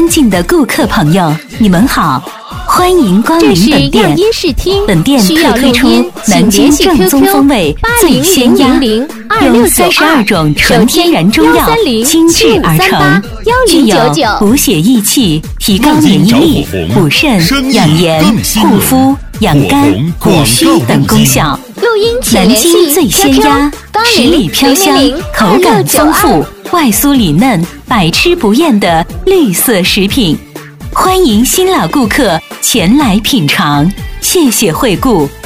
尊敬的顾客朋友，你们好，欢迎光临本店。本店特推出南京正宗风味醉鲜鸭，用32种纯天然中药精制而成，具有补血益气、提高免疫力、补肾、养颜、护肤、养肝、补虚等功效。南京醉鲜鸭，十里飘香，口感丰富，外酥里嫩，百吃不厌的绿色食品。欢迎新老顾客前来品尝，谢谢惠顾。